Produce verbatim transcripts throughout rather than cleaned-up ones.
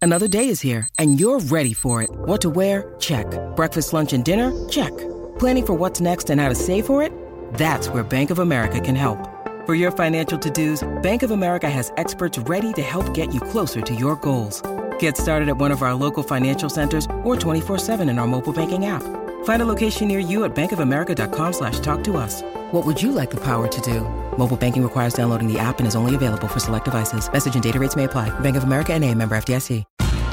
Another day is here, and you're ready for it. What to wear? Check. Breakfast, lunch, and dinner? Check. Planning for what's next and how to save for it? That's where Bank of America can help. For your financial to-dos, Bank of America has experts ready to help get you closer to your goals. Get started at one of our local financial centers or twenty-four seven in our mobile banking app. Find a location near you at bankofamerica.com slash talk to us. What would you like the power to do? Mobile banking requires downloading the app and is only available for select devices. Message and data rates may apply. Bank of America N A, member F D I C.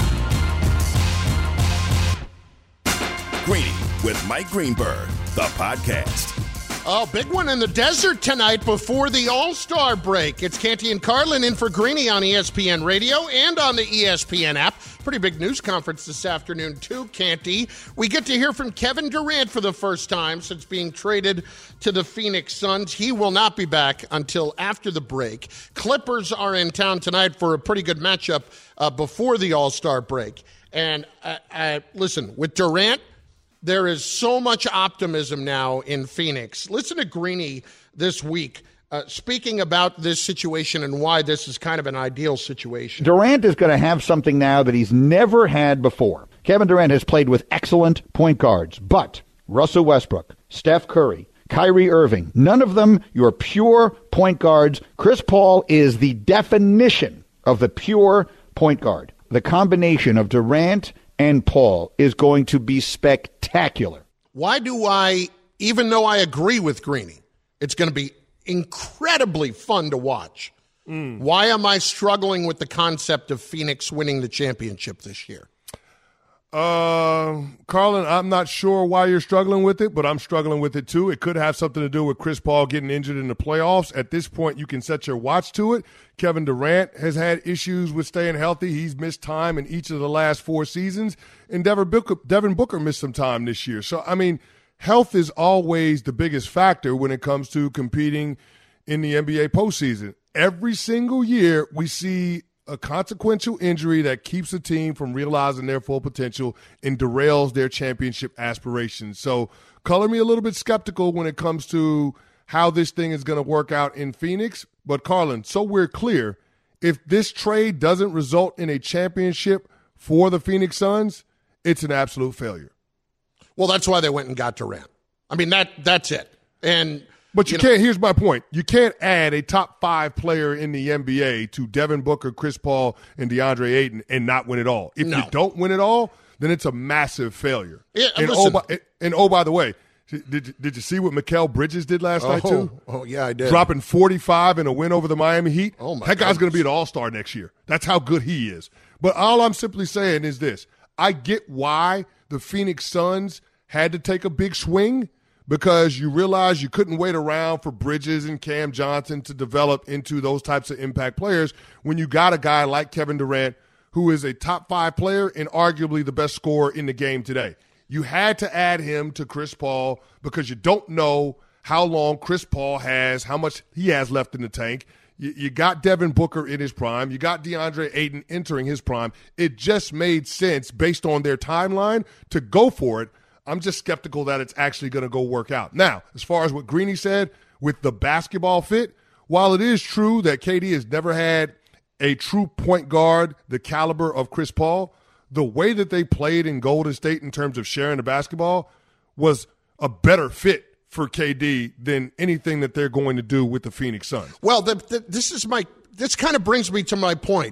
Greeny with Mike Greenberg, the podcast. Oh, big one in the desert tonight before the All-Star break. It's Canty and Carlin in for Greeny on E S P N Radio and on the E S P N app. Pretty big news conference this afternoon, too, Canty. We get to hear from Kevin Durant for the first time since being traded to the Phoenix Suns. He will not be back until after the break. Clippers are in town tonight for a pretty good matchup uh, before the All-Star break. And, uh, uh, listen, with Durant, there is so much optimism now in Phoenix. Listen to Greeny this week uh, speaking about this situation and why this is kind of an ideal situation. Durant is going to have something now that he's never had before. Kevin Durant has played with excellent point guards, but Russell Westbrook, Steph Curry, Kyrie Irving, none of them your pure point guards. Chris Paul is the definition of the pure point guard. The combination of Durant and Paul is going to be spectacular. Why do I, even though I agree with Greeny, it's going to be incredibly fun to watch. Mm. Why am I struggling with the concept of Phoenix winning the championship this year? Uh, Carlin, I'm not sure why you're struggling with it, but I'm struggling with it too. It could have something to do with Chris Paul getting injured in the playoffs. At this point, you can set your watch to it. Kevin Durant has had issues with staying healthy. He's missed time in each of the last four seasons, and Devin Booker, Devin Booker missed some time this year. So, I mean, health is always the biggest factor when it comes to competing in the N B A postseason. Every single year, we see a consequential injury that keeps a team from realizing their full potential and derails their championship aspirations. So color me a little bit skeptical when it comes to how this thing is going to work out in Phoenix. But Carlin, so we're clear, if this trade doesn't result in a championship for the Phoenix Suns, it's an absolute failure. Well, that's why they went and got Durant. I mean, that that's it. And But you, you know, can't, here's my point. You can't add a top five player in the N B A to Devin Booker, Chris Paul, and DeAndre Ayton and not win it all. If no. you don't win it all, then it's a massive failure. Yeah, and, oh, by, and oh, by the way, did, did you see what Mikal Bridges did last oh, night too? Oh, yeah, I did. Dropping forty-five in a win over the Miami Heat. Oh my that guy's going to be goodness. an all-star next year. That's how good he is. But all I'm simply saying is this. I get why the Phoenix Suns had to take a big swing, because you realize you couldn't wait around for Bridges and Cam Johnson to develop into those types of impact players when you got a guy like Kevin Durant, who is a top five player and arguably the best scorer in the game today. You had to add him to Chris Paul because you don't know how long Chris Paul has, how much he has left in the tank. You, you got Devin Booker in his prime. You got DeAndre Ayton entering his prime. It just made sense based on their timeline to go for it. I'm just skeptical that it's actually going to go work out. Now, as far as what Greeny said with the basketball fit, while it is true that K D has never had a true point guard the caliber of Chris Paul, the way that they played in Golden State in terms of sharing the basketball was a better fit for K D than anything that they're going to do with the Phoenix Suns. Well, the, the, this is my this kind of brings me to my point.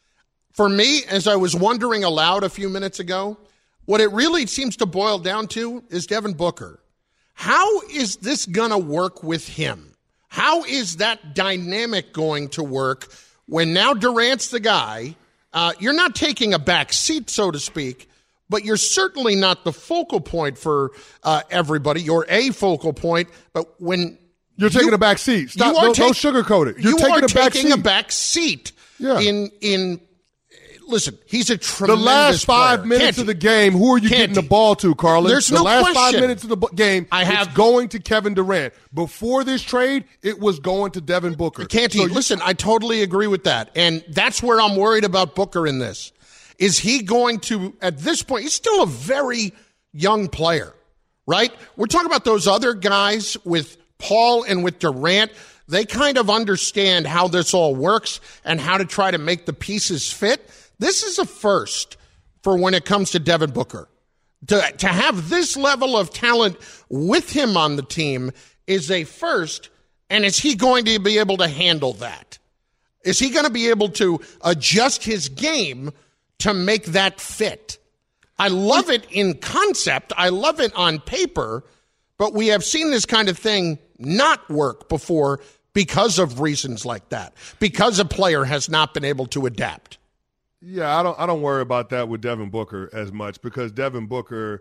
For me, as I was wondering aloud a few minutes ago, what it really seems to boil down to is Devin Booker. How is this going to work with him? How is that dynamic going to work when now Durant's the guy? Uh, you're not taking a back seat, so to speak, but you're certainly not the focal point for uh, everybody. You're a focal point, but when you're taking you, a back seat, stop. You are don't, take, don't sugarcoat it. You're you taking are a back taking seat. a back seat. Yeah. In in. Listen, he's a tremendous The last five player. minutes Canty. of the game, who are you Canty. getting the ball to, Carlin? There's the no last question. five minutes of the game, I have, it's going to Kevin Durant. Before this trade, it was going to Devin Booker. Canty, so listen, I totally agree with that. And that's where I'm worried about Booker in this. Is he going to, at this point, he's still a very young player, right? We're talking about those other guys with Paul and with Durant. They kind of understand how this all works and how to try to make the pieces fit. This is a first for when it comes to Devin Booker. To, to have this level of talent with him on the team is a first, and is he going to be able to handle that? Is he going to be able to adjust his game to make that fit? I love it in concept. I love it on paper, but we have seen this kind of thing not work before because of reasons like that, because a player has not been able to adapt. Yeah, I don't I don't worry about that with Devin Booker as much, because Devin Booker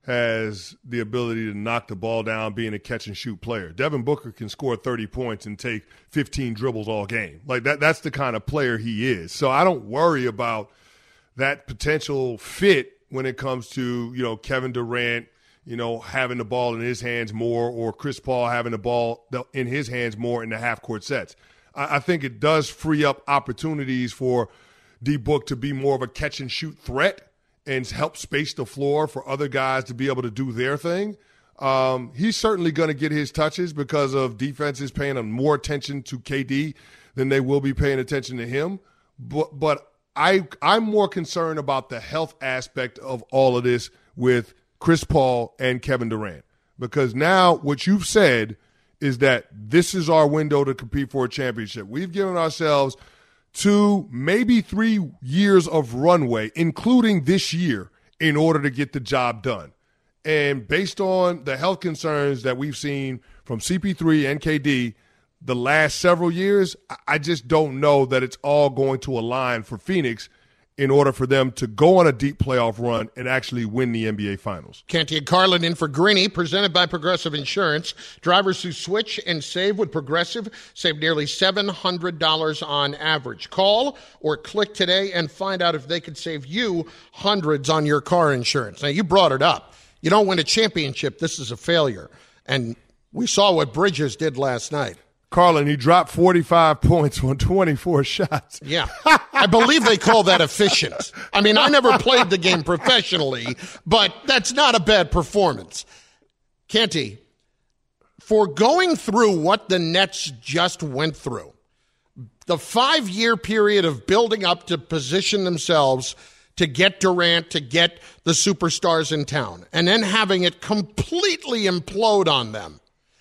has the ability to knock the ball down being a catch-and-shoot player. Devin Booker can score thirty points and take fifteen dribbles all game. Like that that's the kind of player he is. So I don't worry about that potential fit when it comes to, you know, Kevin Durant, you know, having the ball in his hands more, or Chris Paul having the ball in his hands more in the half-court sets. I, I think it does free up opportunities for D-Book to be more of a catch-and-shoot threat and help space the floor for other guys to be able to do their thing. Um, he's certainly going to get his touches because of defenses paying more attention to K D than they will be paying attention to him. But, but I, I'm more concerned about the health aspect of all of this with Chris Paul and Kevin Durant, because now what you've said is that this is our window to compete for a championship. We've given ourselves two, maybe three years of runway, including this year, in order to get the job done. And based on the health concerns that we've seen from C P three and K D the last several years, I just don't know that it's all going to align for Phoenix in order for them to go on a deep playoff run and actually win the N B A Finals. Canty and Carlin in for Greeny, presented by Progressive Insurance. Drivers who switch and save with Progressive save nearly seven hundred dollars on average. Call or click today and find out if they could save you hundreds on your car insurance. Now, you brought it up. You don't win a championship, this is a failure. And we saw what Bridges did last night. Carlin, he dropped forty-five points on twenty-four shots. Yeah. I believe they call that efficient. I mean, I never played the game professionally, but that's not a bad performance. Canty, for going through what the Nets just went through, the five-year period of building up to position themselves to get Durant, to get the superstars in town, and then having it completely implode on them,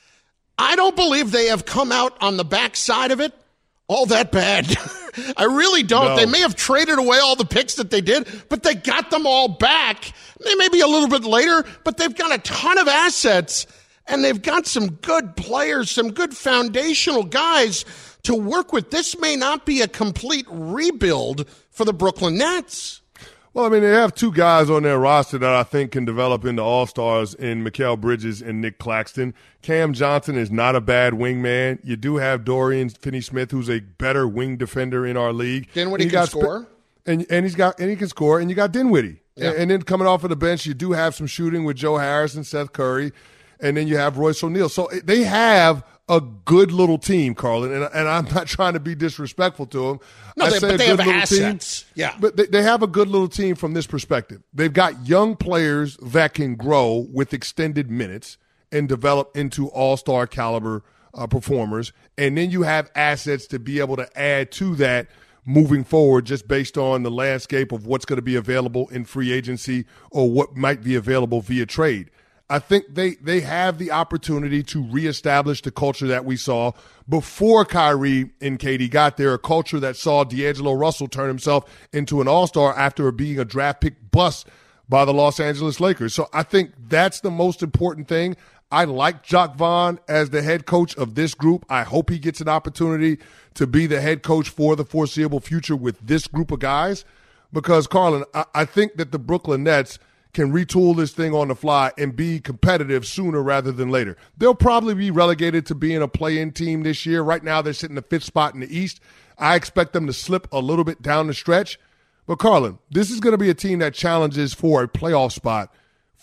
I don't believe they have come out on the backside of it all that bad. I really don't. No. They may have traded away all the picks that they did, but they got them all back. They may be a little bit later, but they've got a ton of assets, and they've got some good players, some good foundational guys to work with. This may not be a complete rebuild for the Brooklyn Nets. Well, I mean, they have two guys on their roster that I think can develop into all-stars in Mikal Bridges and Nick Claxton. Cam Johnson is not a bad wingman. You do have Dorian Finney-Smith, who's a better wing defender in our league. Dinwiddie can score. And, and, he's got, and he can score, and you got Dinwiddie. Yeah. And, and then coming off of the bench, you do have some shooting with Joe Harris and Seth Curry, and then you have Royce O'Neal. So they have a good little team, Carlin, and, and I'm not trying to be disrespectful to them. No, I they, but they have assets. Team, yeah. But they, they have a good little team from this perspective. They've got young players that can grow with extended minutes and develop into all-star caliber uh, performers. And then you have assets to be able to add to that moving forward, just based on the landscape of what's going to be available in free agency or what might be available via trade. I think they, they have the opportunity to reestablish the culture that we saw before Kyrie and K D got there, a culture that saw D'Angelo Russell turn himself into an all-star after being a draft pick bust by the Los Angeles Lakers. So I think that's the most important thing. I like Jacque Vaughn as the head coach of this group. I hope he gets an opportunity to be the head coach for the foreseeable future with this group of guys, because, Carlin, I, I think that the Brooklyn Nets – can retool this thing on the fly and be competitive sooner rather than later. They'll probably be relegated to being a play-in team this year. Right now, they're sitting the fifth spot in the East. I expect them to slip a little bit down the stretch. But, Carlin, this is going to be a team that challenges for a playoff spot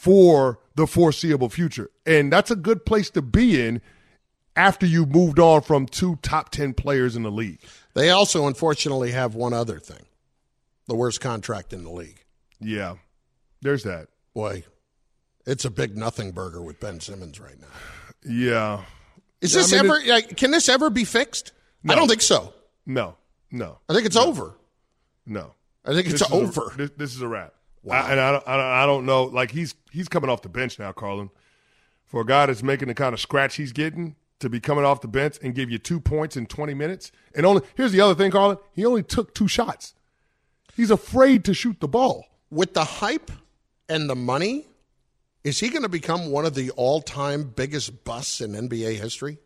for the foreseeable future. And that's a good place to be in after you've moved on from two top ten players in the league. They also, unfortunately, have one other thing, the worst contract in the league. Yeah. There's that. Boy, it's a big nothing burger with Ben Simmons right now. Yeah. Is this I mean, ever, like, can this ever be fixed? No. I don't think so. No, no. I think it's no. over. No. I think it's this over. A, this, this is a wrap. Wow. I, and I don't, I don't know. Like, he's he's coming off the bench now, Carlin. For a guy that's making the kind of scratch he's getting, to be coming off the bench and give you two points in twenty minutes. And only here's the other thing, Carlin. He only took two shots. He's afraid to shoot the ball. With the hype and the money, is he going to become one of the all-time biggest busts in N B A history?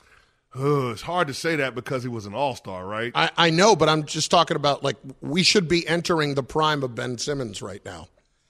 Uh, it's hard to say that because he was an all-star, right? I, I know, but I'm just talking about, like, we should be entering the prime of Ben Simmons right now.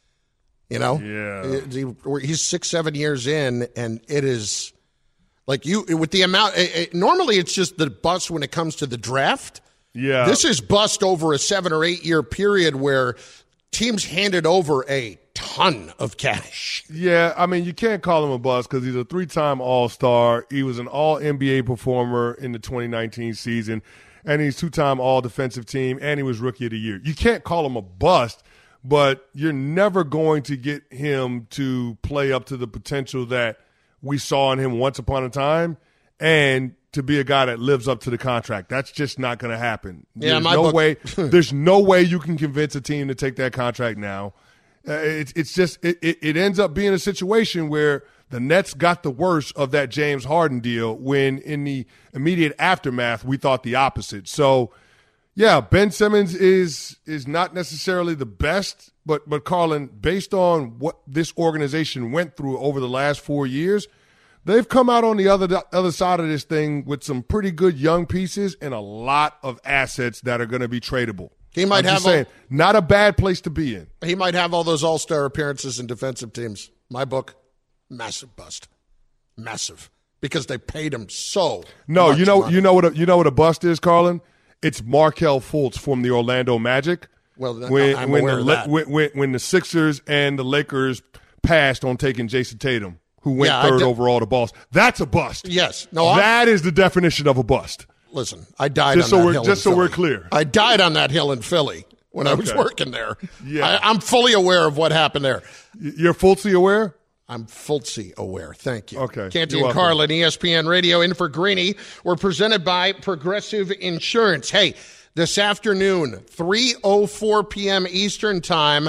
You know? Yeah. He, he's six, seven years in, and it is, like, you, with the amount, it, it, normally it's just the bust when it comes to the draft. Yeah. This is bust over a seven or eight year period where teams handed over a ton of cash. Yeah, I mean, you can't call him a bust because he's a three-time All-Star. He was an All-N B A performer in the twenty nineteen season, and he's two-time All-Defensive Team, and he was Rookie of the Year. You can't call him a bust, but you're never going to get him to play up to the potential that we saw in him once upon a time, and to be a guy that lives up to the contract. That's just not going to happen. Yeah, there's my no book- way. There's no way you can convince a team to take that contract now. Uh, it's it's just it, it, it ends up being a situation where the Nets got the worst of that James Harden deal when in the immediate aftermath we thought the opposite. So, yeah, Ben Simmons is is not necessarily the best, but but Carlin, based on what this organization went through over the last four years, they've come out on the other other side of this thing with some pretty good young pieces and a lot of assets that are going to be tradable. He might I'm have just saying, all, not a bad place to be in. He might have all those all-star appearances in defensive teams. My book, massive bust, massive, because they paid him so. No, much you know, money. you know what a, you know what a bust is, Carlin. It's Markelle Fultz from the Orlando Magic. Well, when I'm when aware the of that. when, when when the Sixers and the Lakers passed on taking Jason Tatum, who went Yeah, I third did- overall to Boston. That's a bust. Yes. No, I'm- that is the definition of a bust. Listen, I died Just on so that we're- hill just in so we're Philly. clear. I died on that hill in Philly when I was Okay. working there. Yeah. I, I'm fully aware of what happened there. You're Fultzy aware? I'm Fultzy aware. Thank you. Okay. Canty You're and welcome. Carlin, E S P N Radio, in for Greeny. We're presented by Progressive Insurance. Hey, this afternoon, three oh four p.m. Eastern Time,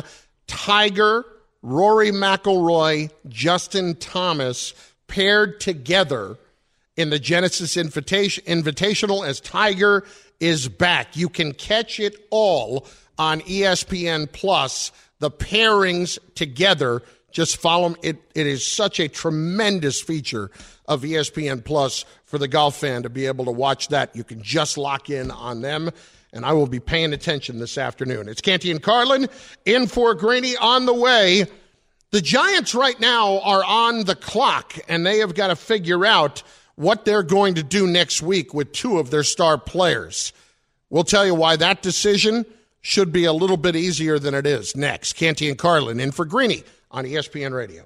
Tiger, Rory McIlroy, Justin Thomas paired together in the Genesis Invitation, Invitational as Tiger is back. You can catch it all on E S P N Plus, the pairings together. Just follow them. It, it is such a tremendous feature of E S P N Plus for the golf fan to be able to watch that. You can just lock in on them, and I will be paying attention this afternoon. It's Canty and Carlin, in for Greeny on the way. The Giants right now are on the clock, and they have got to figure out what they're going to do next week with two of their star players. We'll tell you why that decision should be a little bit easier than it is next. Canty and Carlin, in for Greeny on E S P N Radio.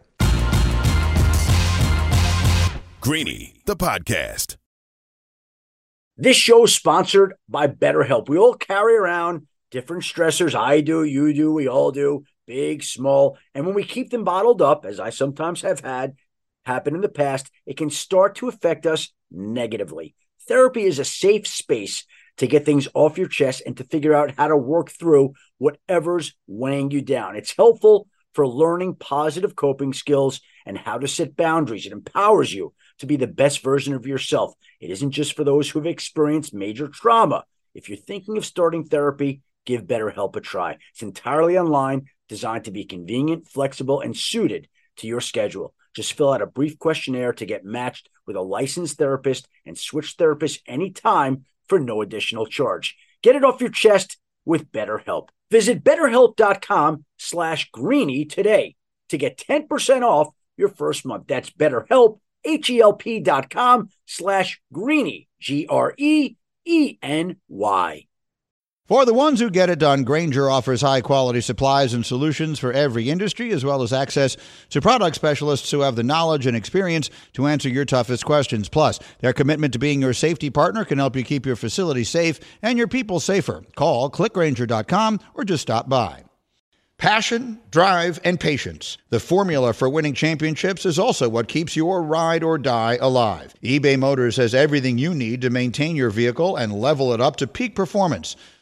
Greeny, the podcast. This show is sponsored by BetterHelp. We all carry around different stressors. I do, you do, we all do, big, small. And when we keep them bottled up, as I sometimes have had happen in the past, it can start to affect us negatively. Therapy is a safe space to get things off your chest and to figure out how to work through whatever's weighing you down. It's helpful for learning positive coping skills and how to set boundaries. It empowers you to be the best version of yourself. It isn't just for those who've experienced major trauma. If you're thinking of starting therapy, give BetterHelp a try. It's entirely online, designed to be convenient, flexible, and suited to your schedule. Just fill out a brief questionnaire to get matched with a licensed therapist and switch therapists anytime for no additional charge. Get it off your chest with BetterHelp. Visit BetterHelp.com slash Greeny today to get ten percent off your first month. That's BetterHelp, H-E-L-P dot com slash Greeny, G R E E N Y. For the ones who get it done, Grainger offers high-quality supplies and solutions for every industry, as well as access to product specialists who have the knowledge and experience to answer your toughest questions. Plus, their commitment to being your safety partner can help you keep your facility safe and your people safer. Call click grainger dot com or just stop by. Passion, drive, and patience. The formula for winning championships is also what keeps your ride or die alive. eBay Motors has everything you need to maintain your vehicle and level it up to peak performance.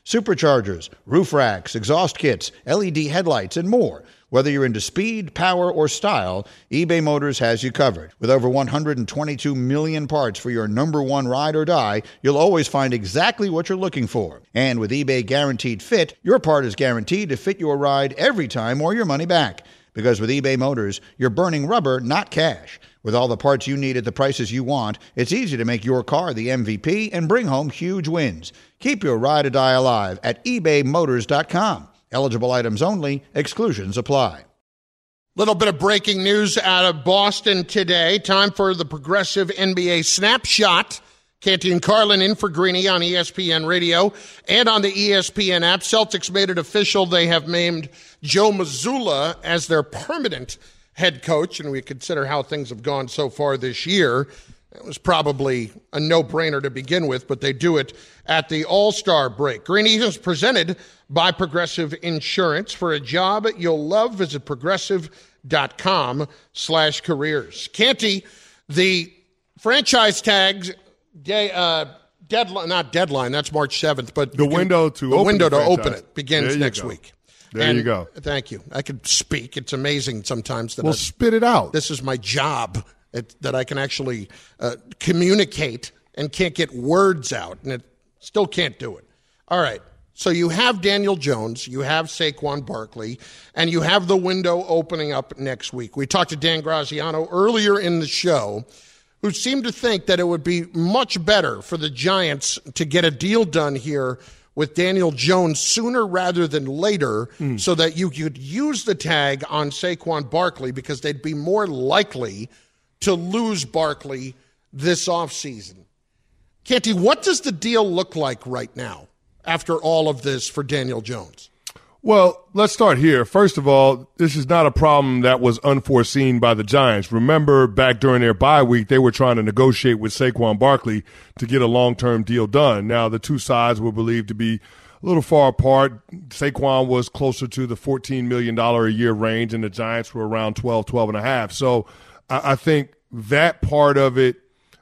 superchargers, roof racks, exhaust kits, L E D headlights, and more. Whether you're into speed, power, or style, eBay Motors has you covered. With over one hundred twenty-two million parts for your number one ride or die, you'll always find exactly what you're looking for. And with eBay Guaranteed Fit, your part is guaranteed to fit your ride every time or your money back. Because with eBay Motors, you're burning rubber, not cash. With all the parts you need at the prices you want, it's easy to make your car the M V P and bring home huge wins. Keep your ride or die alive at ebay motors dot com. Eligible items only. Exclusions apply. Little bit of breaking news out of Boston today. Time for the Progressive N B A Snapshot. Canty and Carlin in for Greeny on E S P N Radio and on the E S P N app. Celtics made it official. They have named Joe Mazzulla as their permanent head coach, and we consider how things have gone so far this year. It was probably a no-brainer to begin with, but they do it at the All-Star break. Greeny is presented by Progressive Insurance. For a job you'll love, visit progressive.com slash careers. Canty, the franchise tags day, uh, deadline, not deadline, that's March seventh, but the begin, window to the open window the to franchise. open it begins next go. week. There and you go. Thank you. I could speak. It's amazing sometimes that Well, I, spit it out. this is my job, it, that I can actually uh, communicate and can't get words out, and it still can't do it. All right. So you have Daniel Jones, you have Saquon Barkley, and you have the window opening up next week. We talked to Dan Graziano earlier in the show, who seemed to think that it would be much better for the Giants to get a deal done here with Daniel Jones sooner rather than later mm. so that you could use the tag on Saquon Barkley because they'd be more likely to lose Barkley this offseason. Canty, what does the deal look like right now after all of this for Daniel Jones? Well, let's start here. First of all, this is not a problem that was unforeseen by the Giants. Remember, back during their bye week, they were trying to negotiate with Saquon Barkley to get a long-term deal done. Now, the two sides were believed to be a little far apart. Saquon was closer to the fourteen million dollars a year range, and the Giants were around twelve, twelve and a half. So I, I think that part of it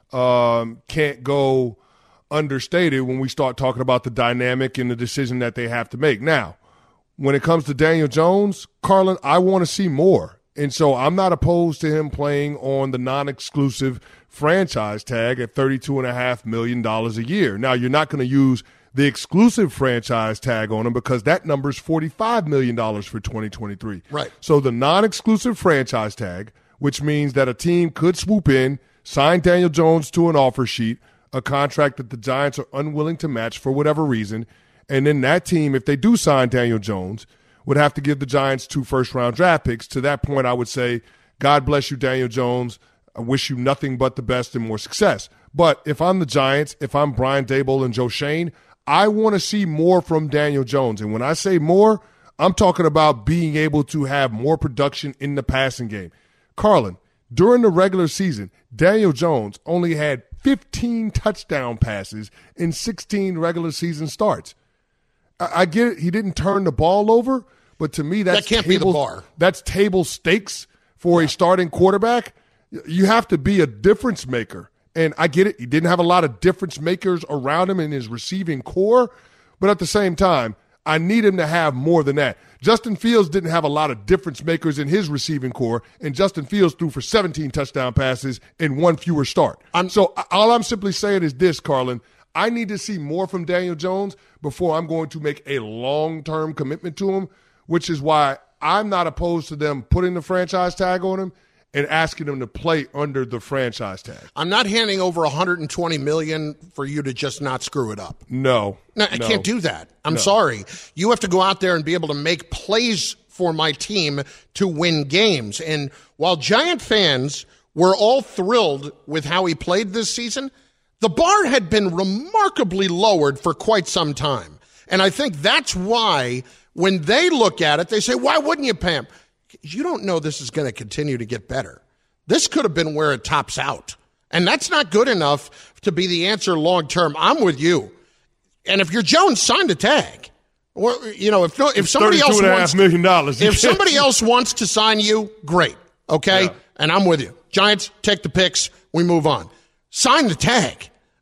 um, can't go understated when we start talking about the dynamic and the decision that they have to make. Now, when it comes to Daniel Jones, Carlin, I want to see more. And so I'm not opposed to him playing on the non-exclusive franchise tag at thirty-two point five million dollars a year. Now, you're not going to use the exclusive franchise tag on him because that number is forty-five million dollars for twenty twenty-three. Right. So the non-exclusive franchise tag, which means that a team could swoop in, sign Daniel Jones to an offer sheet, a contract that the Giants are unwilling to match for whatever reason, and then that team, if they do sign Daniel Jones, would have to give the Giants two first-round draft picks. To that point, I would say, God bless you, Daniel Jones. I wish you nothing but the best and more success. But if I'm the Giants, if I'm Brian Daboll and Joe Schoen, I want to see more from Daniel Jones. And when I say more, I'm talking about being able to have more production in the passing game. Carlin, during the regular season, Daniel Jones only had fifteen touchdown passes in sixteen regular season starts. I get it. He didn't turn the ball over, but to me, that's that can't table, be the bar. That's table stakes for yeah. a starting quarterback. You have to be a difference maker. And I get it. He didn't have a lot of difference makers around him in his receiving core, but at the same time, I need him to have more than that. Justin Fields didn't have a lot of difference makers in his receiving core, and Justin Fields threw for seventeen touchdown passes in one fewer start. I'm, so all I'm simply saying is this, Carlin. I need to see more from Daniel Jones before I'm going to make a long-term commitment to him, which is why I'm not opposed to them putting the franchise tag on him and asking him to play under the franchise tag. I'm not handing over one hundred twenty million dollars for you to just not screw it up. No. No, I no. can't do that. I'm no. sorry. You have to go out there and be able to make plays for my team to win games. And while Giant fans were all thrilled with how he played this season, the bar had been remarkably lowered for quite some time. And I think that's why when they look at it, they say, why wouldn't you pay him? You don't know this is going to continue to get better. This could have been where it tops out. And that's not good enough to be the answer long term. I'm with you. And if you're Jones, sign the tag. Or, you know, if if somebody else wants million dollars. if somebody else wants to sign you, great. Okay? Yeah. And I'm with you. Giants, take the picks. We move on. Sign the tag.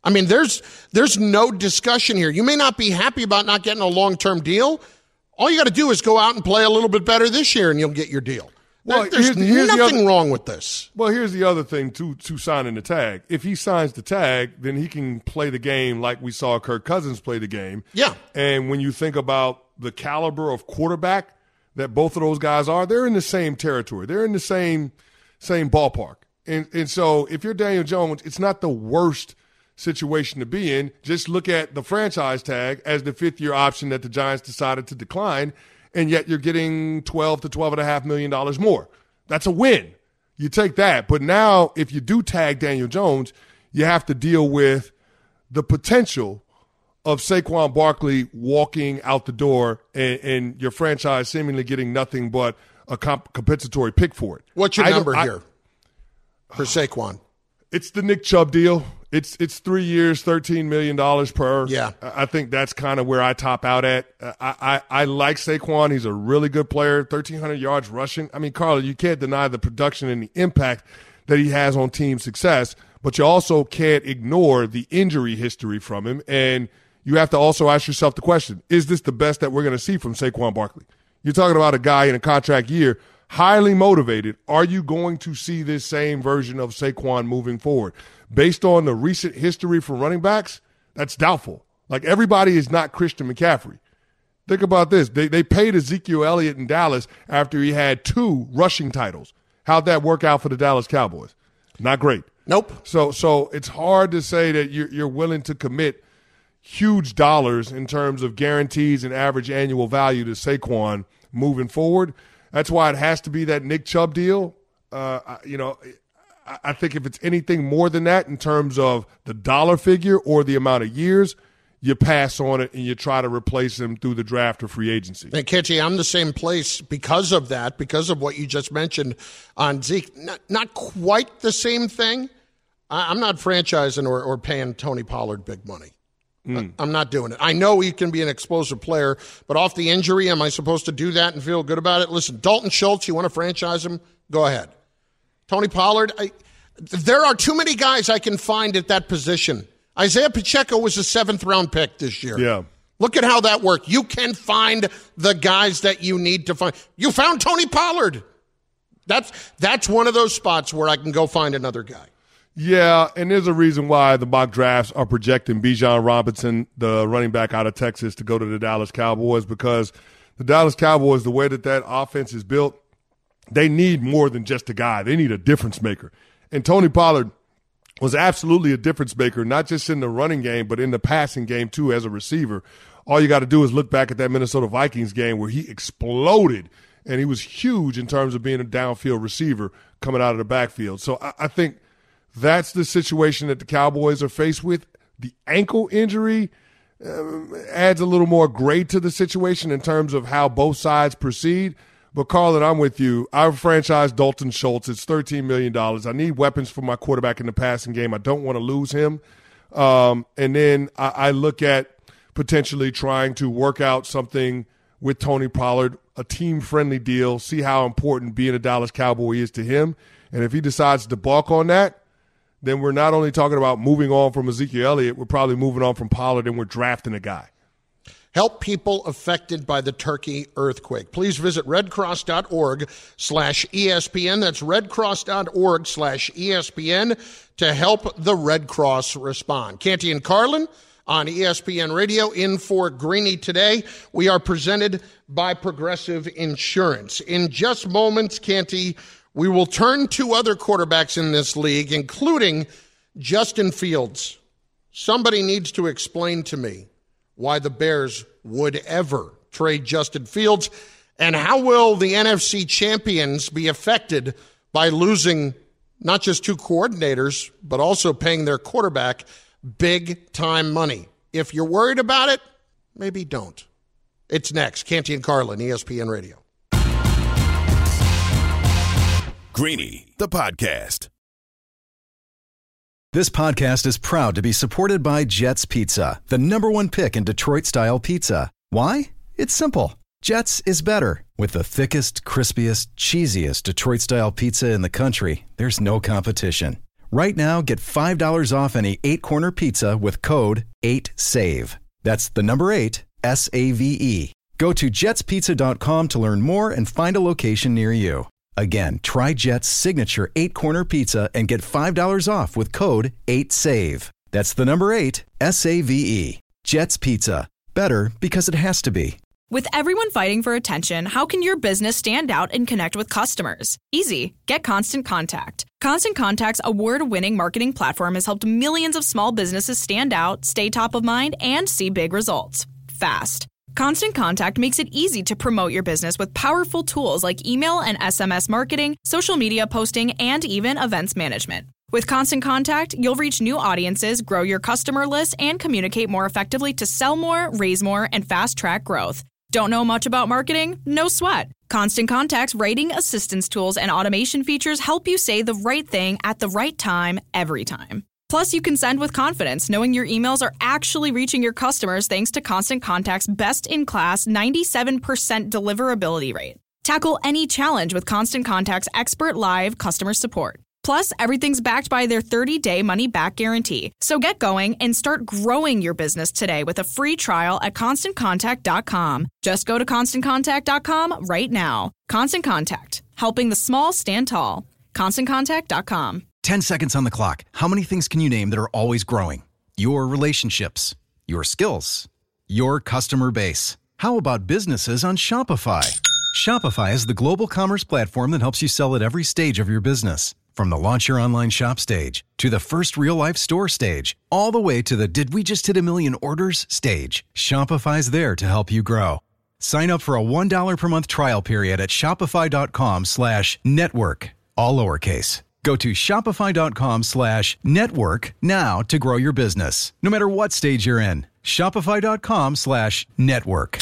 I mean, there's there's no discussion here. You may not be happy about not getting a long-term deal. All you got to do is go out and play a little bit better this year, and you'll get your deal. Well, there's here's, here's nothing the other, wrong with this. Well, here's the other thing to to signing the tag. If he signs the tag, then he can play the game like we saw Kirk Cousins play the game. Yeah. And when you think about the caliber of quarterback that both of those guys are, they're in the same territory. They're in the same same ballpark. And and so if you're Daniel Jones, it's not the worst situation to be in. Just look at the franchise tag as the fifth-year option that the Giants decided to decline, and yet you're getting twelve to twelve and a half million dollars more. That's a win. You take that. But now if you do tag Daniel Jones, you have to deal with the potential of Saquon Barkley walking out the door and, and your franchise seemingly getting nothing but a comp- compensatory pick for it. What's your I number I, here for Saquon? It's the Nick Chubb deal. It's it's three years, thirteen million dollars per. Yeah. I think that's kind of where I top out at. I, I, I like Saquon. He's a really good player, thirteen hundred yards rushing. I mean, Carla, you can't deny the production and the impact that he has on team success, but you also can't ignore the injury history from him. And you have to also ask yourself the question, is this the best that we're going to see from Saquon Barkley? You're talking about a guy in a contract year, highly motivated. Are you going to see this same version of Saquon moving forward? Based on the recent history for running backs, that's doubtful. Like, everybody is not Christian McCaffrey. Think about this. They they paid Ezekiel Elliott in Dallas after he had two rushing titles. How'd that work out for the Dallas Cowboys? Not great. Nope. So so it's hard to say that you're, you're willing to commit huge dollars in terms of guarantees and average annual value to Saquon moving forward. That's why it has to be that Nick Chubb deal. Uh, you know, I think if it's anything more than that in terms of the dollar figure or the amount of years, you pass on it and you try to replace him through the draft or free agency. And Kitty, I'm the same place because of that, because of what you just mentioned on Zeke. Not, not quite the same thing. I, I'm not franchising or, or paying Tony Pollard big money. Mm. I'm not doing it. I know he can be an explosive player, but off the injury, am I supposed to do that and feel good about it? Listen, Dalton Schultz, you want to franchise him? Go ahead. Tony Pollard, I, there are too many guys I can find at that position. Isaiah Pacheco was a seventh-round pick this year. Yeah. Look at how that worked. You can find the guys that you need to find. You found Tony Pollard. That's that's one of those spots where I can go find another guy. Yeah, and there's a reason why the mock drafts are projecting Bijan Robinson, the running back out of Texas, to go to the Dallas Cowboys, because the Dallas Cowboys, the way that that offense is built, they need more than just a guy. They need a difference maker. And Tony Pollard was absolutely a difference maker, not just in the running game, but in the passing game, too, as a receiver. All you got to do is look back at that Minnesota Vikings game where he exploded, and he was huge in terms of being a downfield receiver coming out of the backfield. So I, I think that's the situation that the Cowboys are faced with. The ankle injury uh, adds a little more grade to the situation in terms of how both sides proceed. But, Carlin, I'm with you. I've franchised Dalton Schultz. It's thirteen million dollars. I need weapons for my quarterback in the passing game. I don't want to lose him. Um, and then I, I look at potentially trying to work out something with Tony Pollard, a team-friendly deal, see how important being a Dallas Cowboy is to him. And if he decides to balk on that, then we're not only talking about moving on from Ezekiel Elliott, we're probably moving on from Pollard, and we're drafting a guy. Help people affected by the Turkey earthquake. Please visit redcross.org slash ESPN. That's redcross.org slash ESPN to help the Red Cross respond. Canty and Carlin on E S P N Radio in for Greeny today. We are presented by Progressive Insurance. In just moments, Canty, we will turn to other quarterbacks in this league, including Justin Fields. Somebody needs to explain to me why the Bears would ever trade Justin Fields, and how will the N F C champions be affected by losing not just two coordinators, but also paying their quarterback big-time money. If you're worried about it, maybe don't. It's next. Canty and Carlin, E S P N Radio. Greeny, the podcast. This podcast is proud to be supported by Jets Pizza, the number one pick in Detroit-style pizza. Why? It's simple. Jets is better. With the thickest, crispiest, cheesiest Detroit-style pizza in the country, there's no competition. Right now, get five dollars off any eight-corner pizza with code eight save. That's the number eight, S A V E. Go to jets pizza dot com to learn more and find a location near you. Again, try Jet's signature eight-corner pizza and get five dollars off with code eight save. That's the number eight, S A V E. Jet's Pizza. Better because it has to be. With everyone fighting for attention, how can your business stand out and connect with customers? Easy. Get Constant Contact. Constant Contact's award-winning marketing platform has helped millions of small businesses stand out, stay top of mind, and see big results fast. Constant Contact makes it easy to promote your business with powerful tools like email and S M S marketing, social media posting, and even events management. With Constant Contact, you'll reach new audiences, grow your customer list, and communicate more effectively to sell more, raise more, and fast-track growth. Don't know much about marketing? No sweat. Constant Contact's writing assistance tools and automation features help you say the right thing at the right time, every time. Plus, you can send with confidence, knowing your emails are actually reaching your customers thanks to Constant Contact's best-in-class ninety-seven percent deliverability rate. Tackle any challenge with Constant Contact's expert live customer support. Plus, everything's backed by their thirty-day money-back guarantee. So get going and start growing your business today with a free trial at constant contact dot com. Just go to constant contact dot com right now. Constant Contact, helping the small stand tall. constant contact dot com. ten seconds on the clock. How many things can you name that are always growing? Your relationships, your skills, your customer base. How about businesses on Shopify? Shopify is the global commerce platform that helps you sell at every stage of your business. From the launch your online shop stage, to the first real-life store stage, all the way to the did we just hit a million orders stage, Shopify's there to help you grow. Sign up for a one dollar per month trial period at shopify.com slash network, all lowercase. Go to shopify.com slash network now to grow your business, no matter what stage you're in. Shopify.com slash network.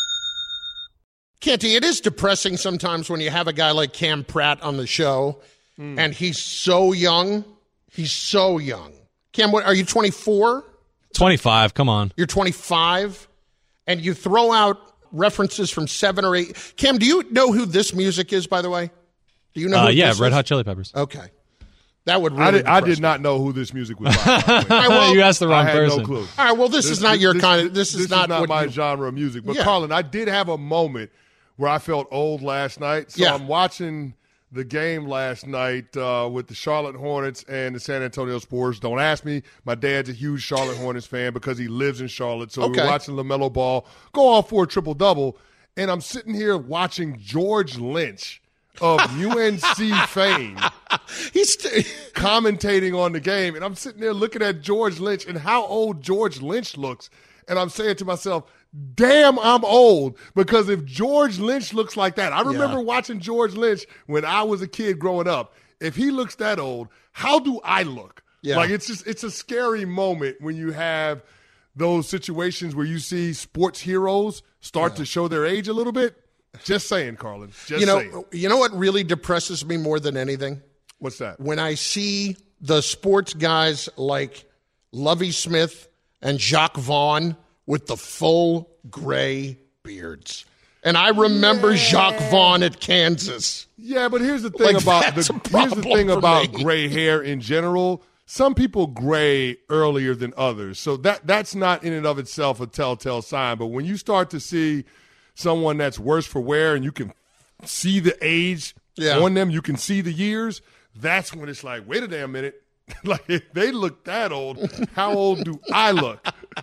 Canty, it is depressing sometimes when you have a guy like Cam Pratt on the show, mm. and he's so young. He's so young. Cam, what, are you twenty-four? twenty-five, come on. You're twenty-five, and you throw out references from seven or eight. Cam, do you know who this music is, by the way? Do you know uh, who yeah, this Red is? Hot Chili Peppers. Okay. That would really I did, I did me. not know who this music was by. All right, well, you asked the wrong I had person. no clue. All right, well, this, this is not your this, kind of, this, this is not, is not what my you, genre of music. But, yeah. Carlin, I did have a moment where I felt old last night. So yeah. I'm watching the game last night uh, with the Charlotte Hornets and the San Antonio Spurs. Don't ask me. My dad's a huge Charlotte Hornets fan because he lives in Charlotte. So okay. we were watching LaMelo Ball go off for a triple-double. And I'm sitting here watching George Lynch of U N C fame. He's st- commentating on the game. And I'm sitting there looking at George Lynch and how old George Lynch looks. And I'm saying to myself, damn, I'm old. Because if George Lynch looks like that, I remember yeah. watching George Lynch when I was a kid growing up. If he looks that old, how do I look? Yeah. Like, it's just, it's a scary moment when you have those situations where you see sports heroes start yeah. to show their age a little bit. Just saying, Carlin. Just you know, saying. You know what really depresses me more than anything? What's that? When I see the sports guys like Lovie Smith and Jacques Vaughn with the full gray beards. And I remember yeah. Jacques Vaughn at Kansas. Yeah, but here's the thing like, about the here's the thing about me. gray hair in general. Some people gray earlier than others. So that that's not in and of itself a telltale sign. But when you start to see someone that's worse for wear and you can see the age yeah. on them, you can see the years, that's when it's like, wait a damn minute. Like, if they look that old, how old do I look?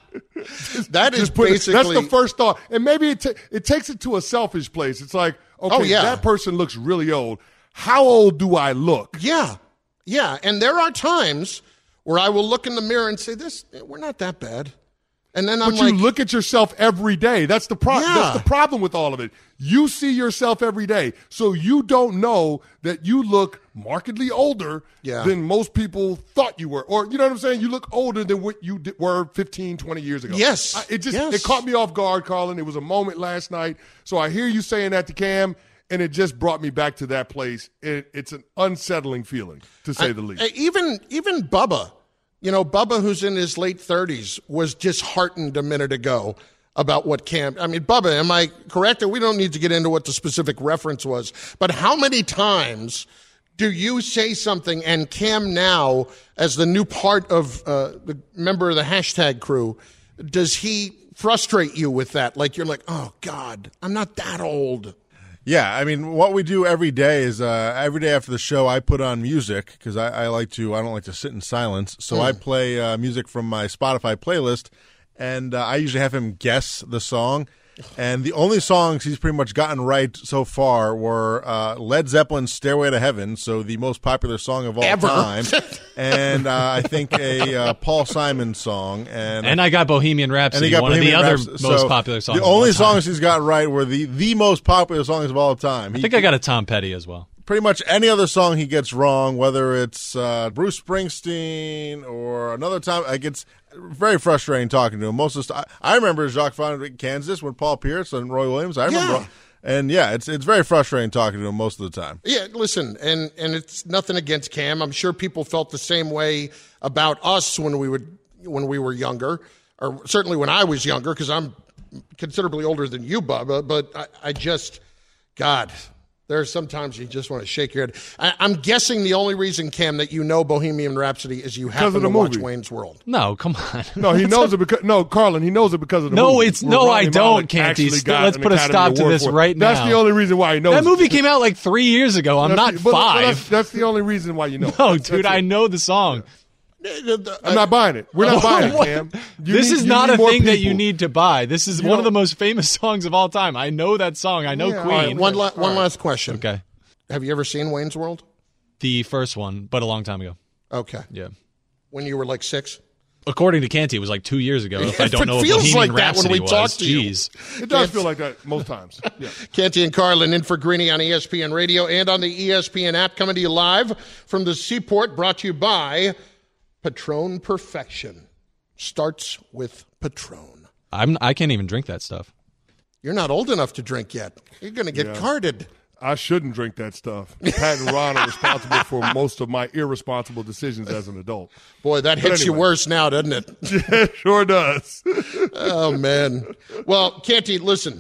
just, that is put, basically. That's the first thought. And maybe it, t- it takes it to a selfish place. It's like, okay, oh, yeah. that person looks really old. How old do I look? Yeah. Yeah. And there are times where I will look in the mirror and say, "This, we're not that bad." And then I'm but like, you look at yourself every day. That's the problem. Yeah. That's the problem with all of it. You see yourself every day, so you don't know that you look markedly older yeah. than most people thought you were, or you know what I'm saying. You look older than what you did, were fifteen, twenty years ago. Yes, I, it just yes. it caught me off guard, Carlin. It was a moment last night. So I hear you saying that to Cam, and it just brought me back to that place. It, it's an unsettling feeling, to say I, the least. I, even even Bubba. You know, Bubba, who's in his late thirties, was disheartened a minute ago about what Cam – I mean, Bubba, am I correct? We don't need to get into what the specific reference was. But how many times do you say something, and Cam now, as the new part of uh, the member of the hashtag crew, does he frustrate you with that? Like, you're like, oh, God, I'm not that old. Yeah, I mean, what we do every day is uh, every day after the show, I put on music because I, I like to. I don't like to sit in silence, so mm. I play uh, music from my Spotify playlist, and uh, I usually have him guess the song. And the only songs he's pretty much gotten right so far were uh, Led Zeppelin's "Stairway to Heaven," so the most popular song of all Ever. time, and uh, I think a uh, Paul Simon song, and and I got Bohemian Rhapsody, got one Bohemian of the Rhapsody. other most so popular songs. The only of all time. songs he's got right were the the most popular songs of all time. I He, think I got a Tom Petty as well. Pretty much any other song he gets wrong, whether it's uh, Bruce Springsteen or another time, like it's very frustrating talking to him. Most of the st- I remember Jacques Vaughn in Kansas with Paul Pierce and Roy Williams. I remember, Yeah. and yeah, it's it's very frustrating talking to him most of the time. Yeah, listen, and, and it's nothing against Cam. I'm sure people felt the same way about us when we would when we were younger, or certainly when I was younger, because I'm considerably older than you, Bubba. But I, I just, God, there are sometimes you just want to shake your head. I, I'm guessing the only reason, Cam, that you know Bohemian Rhapsody is you happen of the to watch movie. Wayne's World. No, come on. No, he knows it because no, Carlin. He knows it because of the No, movie. it's- where no, I Rami don't, Malek Canty. actually St- got let's an put a Academy stop to Award this for it. right That's now. the only reason why he knows That it. movie came out like three years ago. I'm That's not the- but- but five. That's, that's the only reason why you know. No, That's- dude, that's I it. know the song. I'm not buying it. We're not buying it, What? Cam. You This need- is you not need a more thing that you people. need to buy. This is You one of know- the most famous songs of all time. I know that song. I know Yeah, all Queen. right, One, la- one last question. Okay. Have you ever seen Wayne's World? The first one, but a long time ago. Okay. Yeah. When you were like six? According to Canty, it was like two years ago. If I It don't know what feels Bohemian like that when Rhapsody we was. talk to you. Jeez. It does feel like that most times. Yeah. Canty and Carlin in for Greeny on E S P N Radio and on the E S P N app, coming to you live from the Seaport, brought to you by Patron Perfection. Starts with Patron. I'm, I can't even drink that stuff. You're not old enough to drink yet. You're going to get Yeah. carded. I shouldn't drink that stuff. Pat and Ron are responsible for most of my irresponsible decisions as an adult. Boy, that hits you anyway. worse now, doesn't it? It sure does. Oh, man. Well, Canty, listen,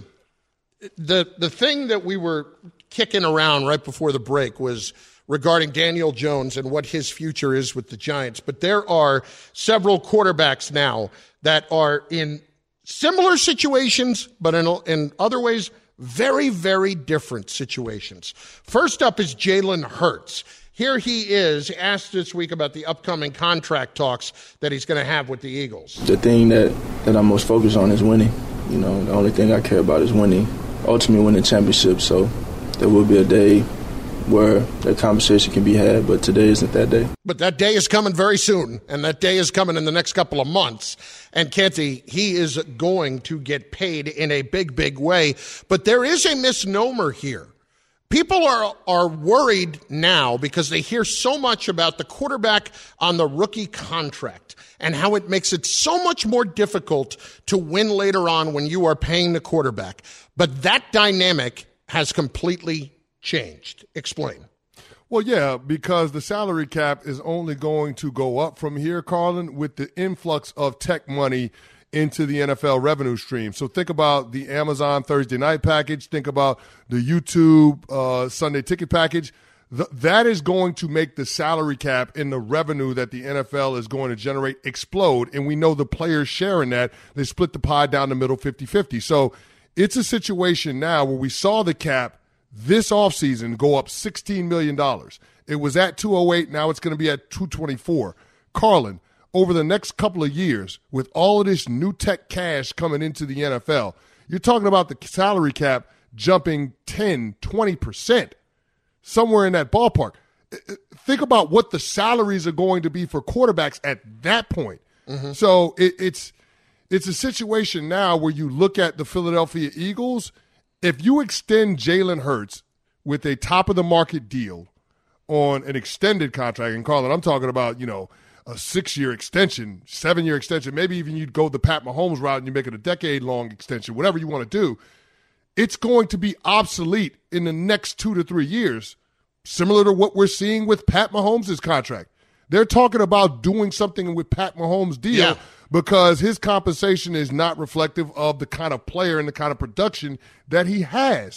the the thing that we were kicking around right before the break was regarding Daniel Jones and what his future is with the Giants. But there are several quarterbacks now that are in similar situations, but in, in other ways, very, very different situations. First up is Jalen Hurts. Here he is, asked this week about the upcoming contract talks that he's going to have with the Eagles. The thing that, that I'm most focused on is winning. You know, the only thing I care about is winning, ultimately winning championships. So there will be a day where that conversation can be had, but today isn't that day. But that day is coming very soon, and that day is coming in the next couple of months. And Canty, he is going to get paid in a big, big way. But there is a misnomer here. People are are worried now because they hear so much about the quarterback on the rookie contract and how it makes it so much more difficult to win later on when you are paying the quarterback. But that dynamic has completely changed. Explain. Well, yeah, because the salary cap is only going to go up from here, Carlin, with the influx of tech money into the N F L revenue stream. So think about the Amazon Thursday night package. Think about the YouTube uh, Sunday ticket package. Th- that is going to make the salary cap and the revenue that the N F L is going to generate explode. And we know the players sharing that. They split the pie down the middle fifty-fifty. So it's a situation now where we saw the cap this offseason go up sixteen million dollars. It was at two oh eight. Now it's going to be at two twenty-four. Carlin, over the next couple of years, with all of this new tech cash coming into the N F L, you're talking about the salary cap jumping ten, twenty percent, somewhere in that ballpark. Think about what the salaries are going to be for quarterbacks at that point. Mm-hmm. So it, it's it's a situation now where you look at the Philadelphia Eagles. If you extend Jalen Hurts with a top-of-the-market deal on an extended contract, and Carlin, I'm talking about, you know, a six-year extension, seven-year extension, maybe even you'd go the Pat Mahomes route and you make it a decade-long extension, whatever you want to do, it's going to be obsolete in the next two to three years, similar to what we're seeing with Pat Mahomes' contract. They're talking about doing something with Pat Mahomes' deal yeah. because his compensation is not reflective of the kind of player and the kind of production that he has.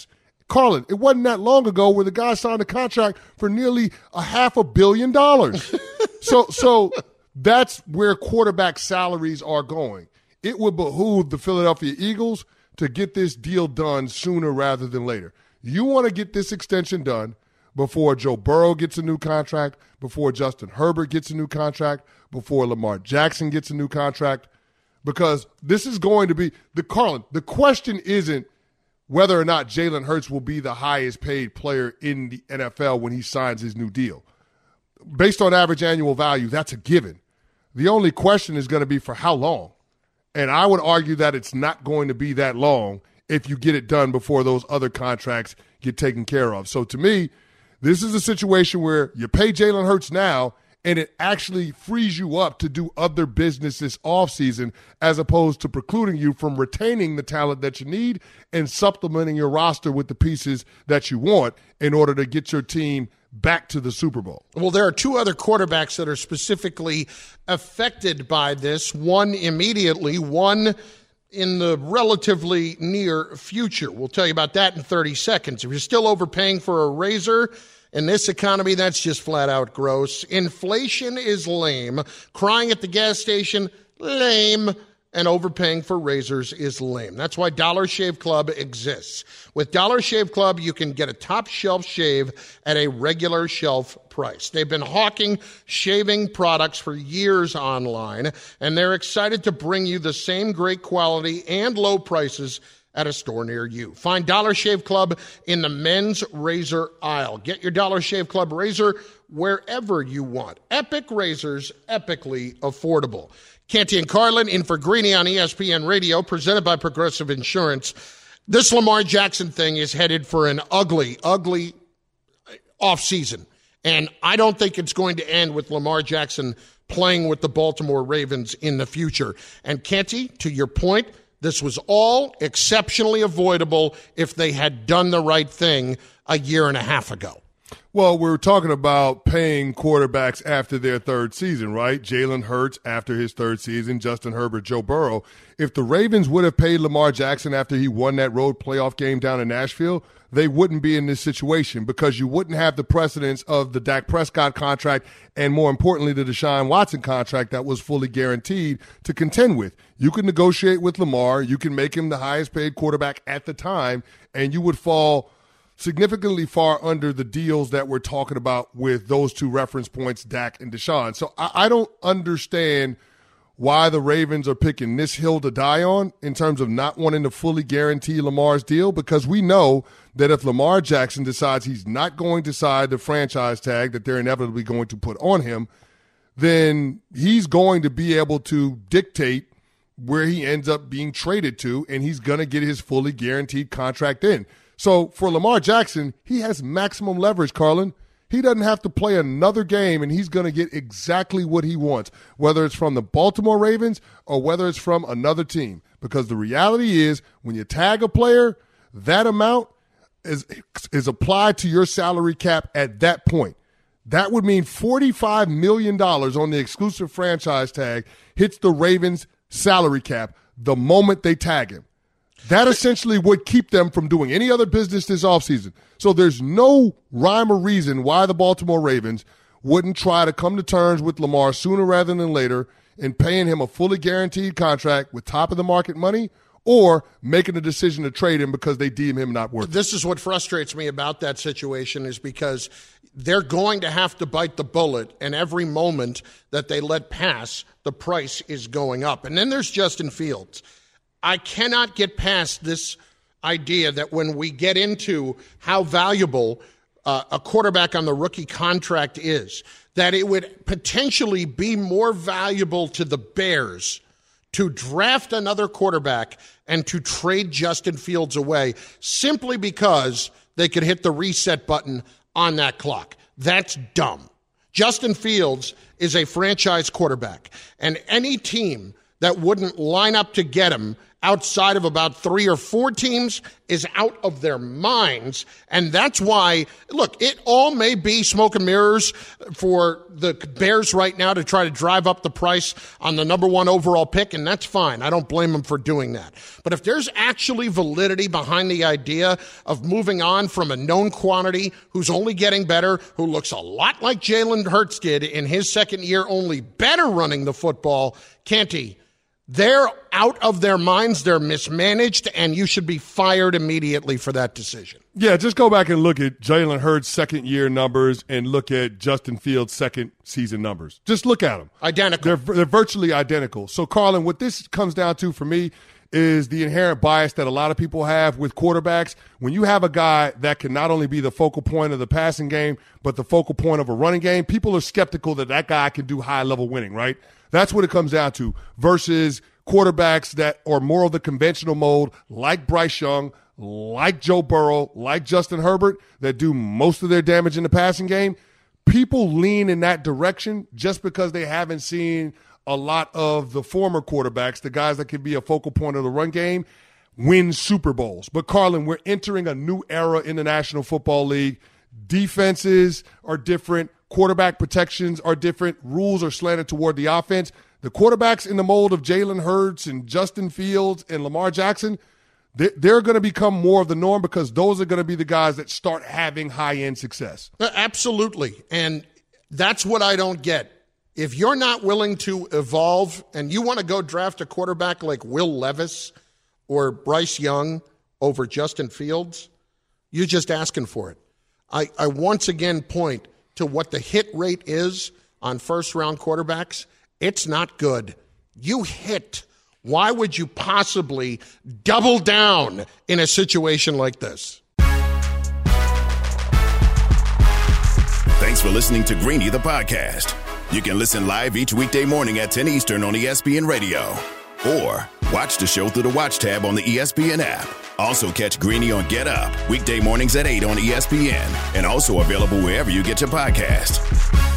Carlin, it wasn't that long ago where the guy signed a contract for nearly a half a billion dollars. so, so that's where quarterback salaries are going. It would behoove the Philadelphia Eagles to get this deal done sooner rather than later. You want to get this extension done before Joe Burrow gets a new contract, before Justin Herbert gets a new contract, before Lamar Jackson gets a new contract, because this is going to be the Carlin. The question isn't whether or not Jalen Hurts will be the highest paid player in the N F L when he signs his new deal. Based on average annual value, that's a given. The only question is going to be for how long. And I would argue that it's not going to be that long if you get it done before those other contracts get taken care of. So to me, this is a situation where you pay Jalen Hurts now and it actually frees you up to do other business this offseason as opposed to precluding you from retaining the talent that you need and supplementing your roster with the pieces that you want in order to get your team back to the Super Bowl. Well, there are two other quarterbacks that are specifically affected by this, one immediately, one in the relatively near future. We'll tell you about that in thirty seconds. If you're still overpaying for a razor in this economy, that's just flat out gross. Inflation is lame. Crying at the gas station, lame. And overpaying for razors is lame. That's why Dollar Shave Club exists. With Dollar Shave Club, you can get a top shelf shave at a regular shelf price. They've been hawking shaving products for years online, and they're excited to bring you the same great quality and low prices at a store near you. Find Dollar Shave Club in the men's razor aisle. Get your Dollar Shave Club razor wherever you want. Epic razors, epically affordable. Canty and Carlin in for Greeny on E S P N Radio, presented by Progressive Insurance. This Lamar Jackson thing is headed for an ugly, ugly offseason. And I don't think it's going to end with Lamar Jackson playing with the Baltimore Ravens in the future. And Canty, to your point, this was all exceptionally avoidable if they had done the right thing a year and a half ago. Well, we're talking about paying quarterbacks after their third season, right? Jalen Hurts after his third season, Justin Herbert, Joe Burrow. If the Ravens would have paid Lamar Jackson after he won that road playoff game down in Nashville, they wouldn't be in this situation because you wouldn't have the precedence of the Dak Prescott contract and, more importantly, the Deshaun Watson contract that was fully guaranteed to contend with. You can negotiate with Lamar. You can make him the highest paid quarterback at the time, and you would fall significantly far under the deals that we're talking about with those two reference points, Dak and Deshaun. So I, I don't understand why the Ravens are picking this hill to die on in terms of not wanting to fully guarantee Lamar's deal, because we know that if Lamar Jackson decides he's not going to sign the franchise tag that they're inevitably going to put on him, then he's going to be able to dictate where he ends up being traded to, and he's going to get his fully guaranteed contract in. So for Lamar Jackson, he has maximum leverage, Carlin. He doesn't have to play another game, and he's going to get exactly what he wants, whether it's from the Baltimore Ravens or whether it's from another team. Because the reality is, when you tag a player, that amount is, is applied to your salary cap at that point. That would mean forty-five million dollars on the exclusive franchise tag hits the Ravens' salary cap the moment they tag him. That essentially would keep them from doing any other business this offseason. So there's no rhyme or reason why the Baltimore Ravens wouldn't try to come to terms with Lamar sooner rather than later in paying him a fully guaranteed contract with top-of-the-market money, or making a decision to trade him because they deem him not worth it. This is what frustrates me about that situation, is because they're going to have to bite the bullet, and every moment that they let pass, the price is going up. And then there's Justin Fields. I cannot get past this idea that when we get into how valuable uh, a quarterback on the rookie contract is, that it would potentially be more valuable to the Bears to draft another quarterback and to trade Justin Fields away simply because they could hit the reset button on that clock. That's dumb. Justin Fields is a franchise quarterback, and any team that wouldn't line up to get him outside of about three or four teams is out of their minds. And that's why, look, it all may be smoke and mirrors for the Bears right now to try to drive up the price on the number one overall pick, and that's fine. I don't blame them for doing that. But if there's actually validity behind the idea of moving on from a known quantity who's only getting better, who looks a lot like Jalen Hurts did in his second year, only better running the football, Canty, they're out of their minds, they're mismanaged, and you should be fired immediately for that decision. Yeah, just go back and look at Jalen Hurts' second-year numbers and look at Justin Fields' second-season numbers. Just look at them. Identical. They're, they're virtually identical. So, Carlin, what this comes down to for me is the inherent bias that a lot of people have with quarterbacks. When you have a guy that can not only be the focal point of the passing game, but the focal point of a running game, people are skeptical that that guy can do high-level winning, right? That's what it comes down to, versus quarterbacks that are more of the conventional mode, like Bryce Young, like Joe Burrow, like Justin Herbert, that do most of their damage in the passing game. People lean in that direction just because they haven't seen a lot of the former quarterbacks, the guys that can be a focal point of the run game, win Super Bowls. But, Carlin, we're entering a new era in the National Football League. Defenses are different. Quarterback protections are different. Rules are slanted toward the offense. The quarterbacks in the mold of Jalen Hurts and Justin Fields and Lamar Jackson, they're going to become more of the norm because those are going to be the guys that start having high-end success. Absolutely. And that's what I don't get. If you're not willing to evolve and you want to go draft a quarterback like Will Levis or Bryce Young over Justin Fields, you're just asking for it. I, I once again point to what the hit rate is on first-round quarterbacks. It's not good. You hit. Why would you possibly double down in a situation like this? Thanks for listening to Greeny, the podcast. You can listen live each weekday morning at ten Eastern on E S P N Radio. Or watch the show through the Watch tab on the E S P N app. Also catch Greeny on Get Up, weekday mornings at eight on E S P N. And also available wherever you get your podcast.